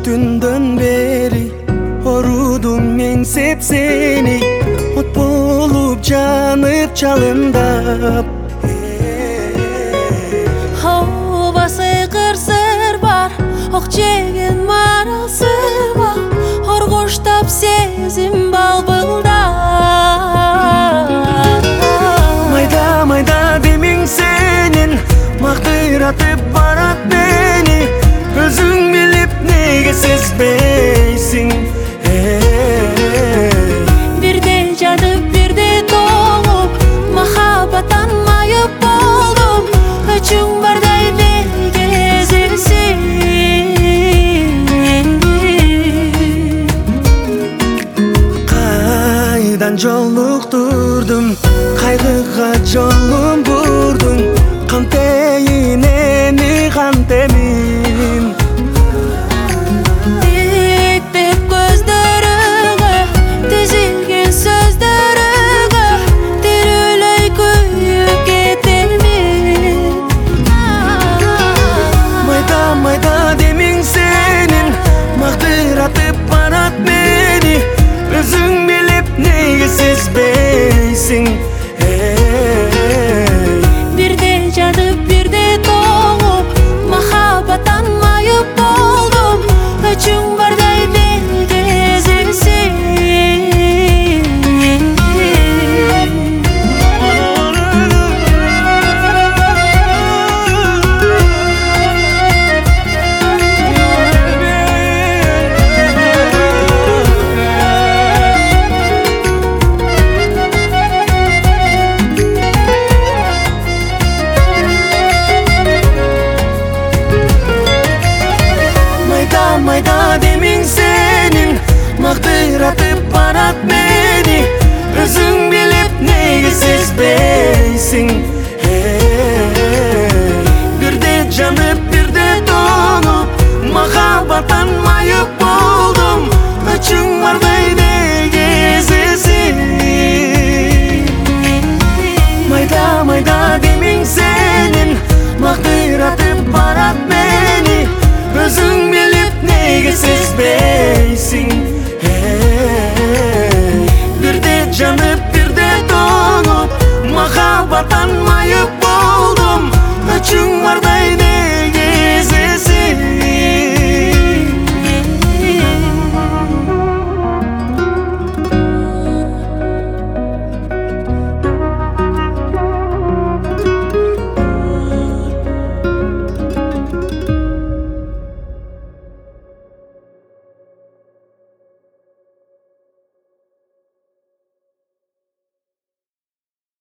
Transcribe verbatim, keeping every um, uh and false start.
түндөн бери орудум мен сеп сени, от болуп жанып жалындап. Обасы кырсыр бар, ок жеген марал сырба, оргоштап сезим балбылда. Майда майда демең сенин мактыратып барат мени, өзүң билип неге сезбейсиң? Бирде жатып бирде толуп, махаббаттан майып болдум, өчүң бардай неге сезесиң? Кайдан жолуктурдум, кайгыга жолун бурдуң, кантейин эми кантемин?